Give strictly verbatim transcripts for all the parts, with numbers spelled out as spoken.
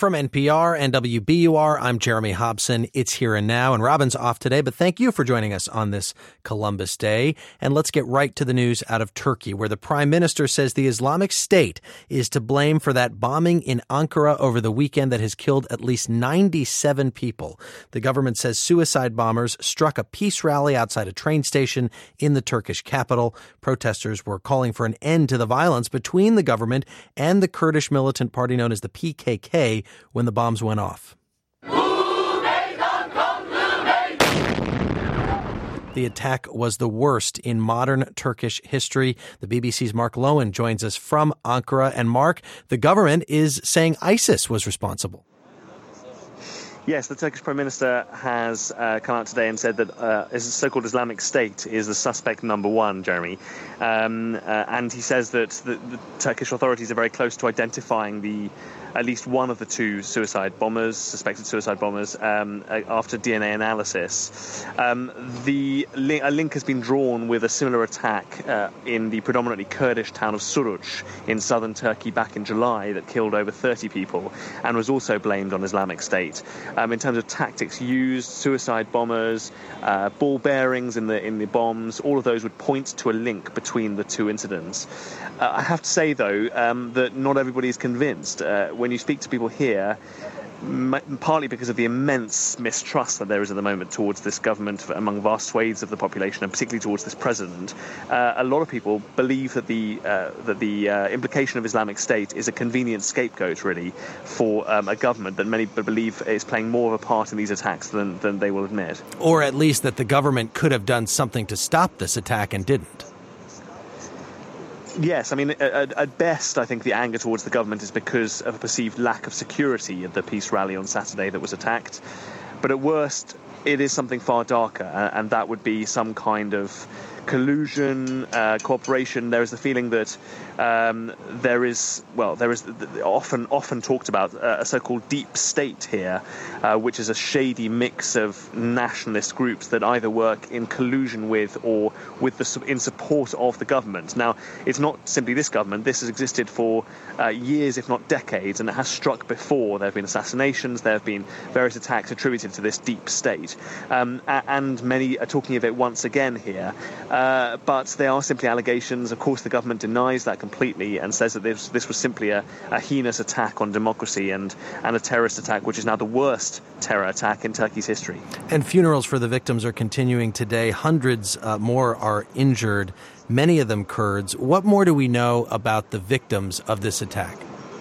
From N P R and W B U R, I'm Jeremy Hobson. It's Here and Now, and Robin's off today, but thank you for joining us on this Columbus Day. And let's get right to the news out of Turkey, where the Prime Minister says the Islamic State is to blame for that bombing in Ankara over the weekend that has killed at least ninety-seven people. The government says suicide bombers struck a peace rally outside a train station in the Turkish capital. Protesters were calling for an end to the violence between the government and the Kurdish militant party known as the P K K when the bombs went off. The attack was the worst in modern Turkish history. The B B C's Mark Lowen joins us from Ankara. And Mark, the government is saying ISIS was responsible. Yes, the Turkish Prime Minister has uh, come out today and said that uh, the so-called Islamic State is the suspect number one, Jeremy. Um, uh, and he says that the, the Turkish authorities are very close to identifying the at least one of the two suicide bombers, suspected suicide bombers, um, after D N A analysis. Um, the li- a link has been drawn with a similar attack uh, in the predominantly Kurdish town of Suruç in southern Turkey back in July that killed over thirty people and was also blamed on Islamic State. Um, in terms of tactics used, suicide bombers, uh, ball bearings in the in the bombs, all of those would point to a link between the two incidents. Uh, I have to say, though, um, that not everybody is convinced. Uh, when you speak to people here, m- partly because of the immense mistrust that there is at the moment towards this government among vast swathes of the population, and particularly towards this president, uh, a lot of people believe that the uh, that the uh, implication of Islamic State is a convenient scapegoat, really, for um, a government that many believe is playing more of a part in these attacks than, than they will admit. Or at least that the government could have done something to stop this attack and didn't. Yes, I mean, at, at best, I think the anger towards the government is because of a perceived lack of security at the peace rally on Saturday that was attacked. But at worst, it is something far darker, and that would be some kind of collusion, uh, cooperation. There is the feeling that um, there is, well, there is often often talked about uh, a so-called deep state here, uh, which is a shady mix of nationalist groups that either work in collusion with or with the in support of the government. Now, it's not simply this government. This has existed for uh, years, if not decades, and it has struck before. There have been assassinations. There have been various attacks attributed to this deep state, um, and many are talking of it once again here. Uh, but they are simply allegations. Of course, the government denies that completely and says that this this was simply a, a heinous attack on democracy and, and a terrorist attack, which is now the worst terror attack in Turkey's history. And funerals for the victims are continuing today. Hundreds uh, more are injured, many of them Kurds. What more do we know about the victims of this attack?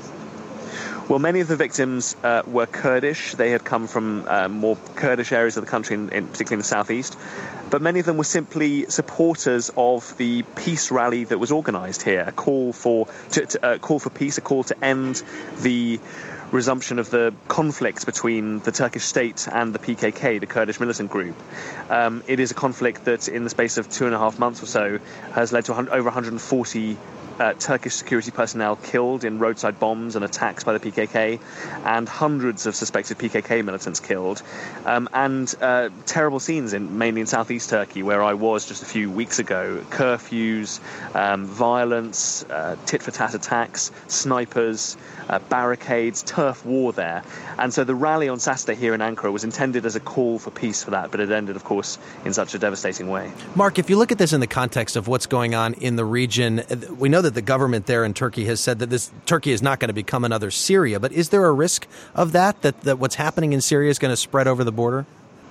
Well, many of the victims uh, were Kurdish. They had come from uh, more Kurdish areas of the country, in, in, particularly in the southeast. But many of them were simply supporters of the peace rally that was organised here, a call for to, to, uh, call for peace, a call to end the resumption of the conflict between the Turkish state and the P K K, the Kurdish militant group. Um, it is a conflict that, in the space of two and a half months or so, has led to over one hundred forty Uh, Turkish security personnel killed in roadside bombs and attacks by the P K K, and hundreds of suspected P K K militants killed, um, and uh, terrible scenes in mainly in southeast Turkey, where I was just a few weeks ago. Curfews, um, violence, uh, tit-for-tat attacks, snipers, uh, barricades, turf war there. And so the rally on Saturday here in Ankara was intended as a call for peace for that, but it ended, of course, in such a devastating way. Mark, if you look at this in the context of what's going on in the region, we know that the government there in Turkey has said that this Turkey is not going to become another Syria. But is there a risk of that, that, that what's happening in Syria is going to spread over the border?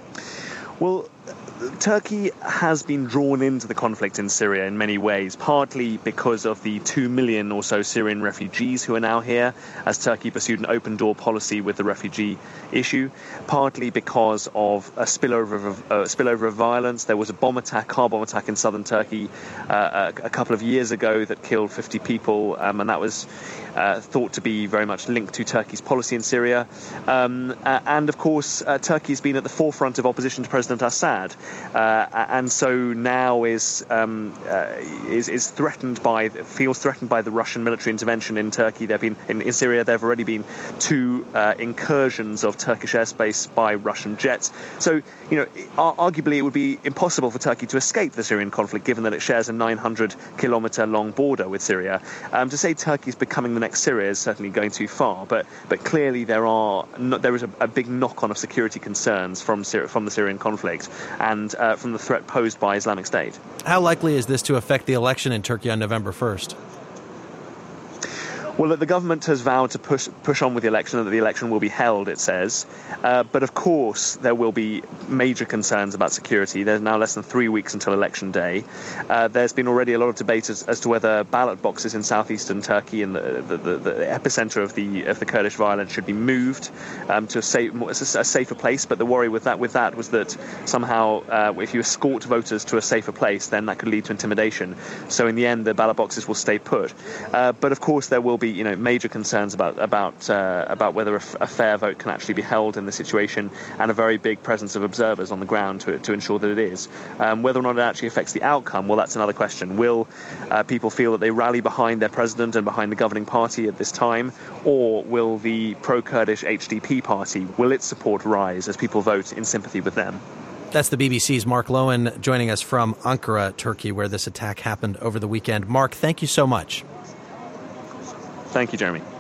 Well, Turkey has been drawn into the conflict in Syria in many ways, partly because of the two million or so Syrian refugees who are now here, as Turkey pursued an open-door policy with the refugee issue, partly because of a spillover of, uh, spillover of violence. There was a bomb attack, car bomb attack in southern Turkey uh, a, a couple of years ago that killed fifty people, um, and that was uh, thought to be very much linked to Turkey's policy in Syria. Um, uh, and, of course, uh, Turkey has been at the forefront of opposition to President Assad. Uh, and so now is, um, uh, is is threatened by, feels threatened by the Russian military intervention in Turkey. There have been, in, in Syria, there have already been two uh, incursions of Turkish airspace by Russian jets. So, you know, arguably it would be impossible for Turkey to escape the Syrian conflict, given that it shares a nine hundred kilometre long border with Syria. Um, to say Turkey is becoming the next Syria is certainly going too far, but but clearly there are no, there is a, a big knock-on of security concerns from Syria, from the Syrian conflict, and uh, from the threat posed by Islamic State. How likely is this to affect the election in Turkey on November first? Well, the government has vowed to push push on with the election, and that the election will be held, it says. Uh, but of course, there will be major concerns about security. There's now less than three weeks until election day. Uh, there's been already a lot of debate as, as to whether ballot boxes in southeastern Turkey and the, the, the, the epicenter of the of the Kurdish violence should be moved um, to a, safe, a safer place. But the worry with that with that was that somehow, uh, if you escort voters to a safer place, then that could lead to intimidation. So in the end, the ballot boxes will stay put. Uh, but of course, there will be, you know, major concerns about about uh, about whether a, f- a fair vote can actually be held in this situation, and a very big presence of observers on the ground to to ensure that it is. Um, whether or not it actually affects the outcome, well, that's another question. Will uh, people feel that they rally behind their president and behind the governing party at this time, or will the pro-Kurdish H D P party, will its support rise as people vote in sympathy with them? That's the B B C's Mark Lowen joining us from Ankara, Turkey, where this attack happened over the weekend. Mark, thank you so much. Thank you, Jeremy.